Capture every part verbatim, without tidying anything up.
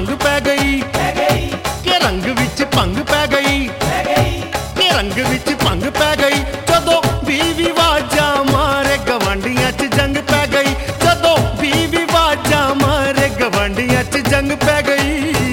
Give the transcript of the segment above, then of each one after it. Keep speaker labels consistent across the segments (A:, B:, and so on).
A: भंग पै गई के रंग विच भंग पै गई के रंग विच भंग पै गई जदों बीवी वाजा मारे गवांडियां च जंग पै गई जदों बीवी वाजा मारे गवांडियां च जंग पै गई।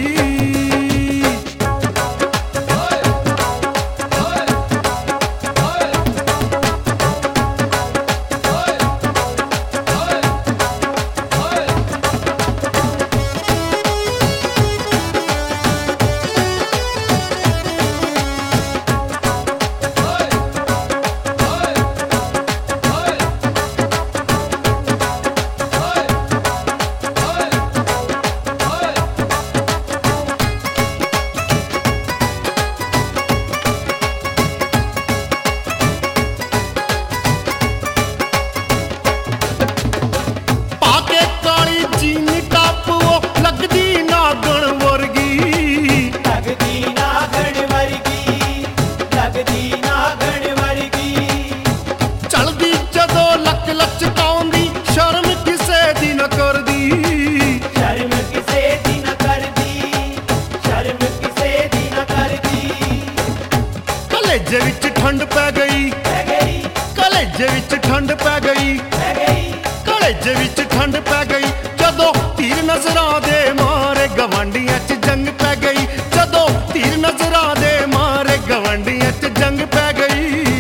A: कलेजे विच ठंड पै गई कलेजे विच ठंड पै गई कलेजे विच ठंड पै गई जदों तीर नजरां दे मारे गवांडियां च जंग पै गई जदों तीर नजरां दे मारे गवांडियां च जंग पै गई।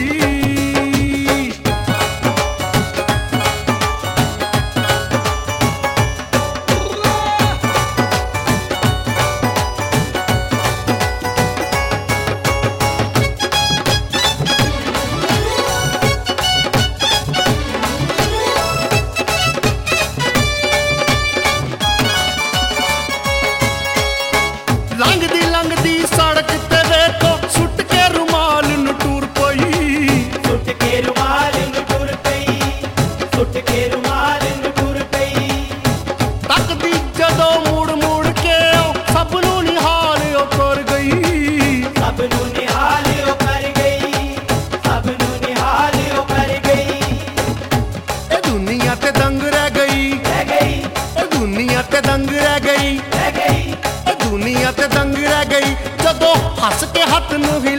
A: लंघदी लंघदी सड़क ते वेखो सुट के रुमाल नूं टूर पई
B: सुट के रुमाल नूं टूर पई सुट के रुमाल नूं टूर पई
A: तकदी जदों मुड़ मुड़ के सब नूं निहाल ओ कर गई
B: सब नूं निहाल ओ कर गई सब नूं निहाल ओ कर गई।
A: ए दुनिया ते दंग रह गई
B: रह गई
A: ए दुनिया ते दंग रह गई
B: रह गई
A: दुनिया ते दंग रह गई जदों हस के हथ नूं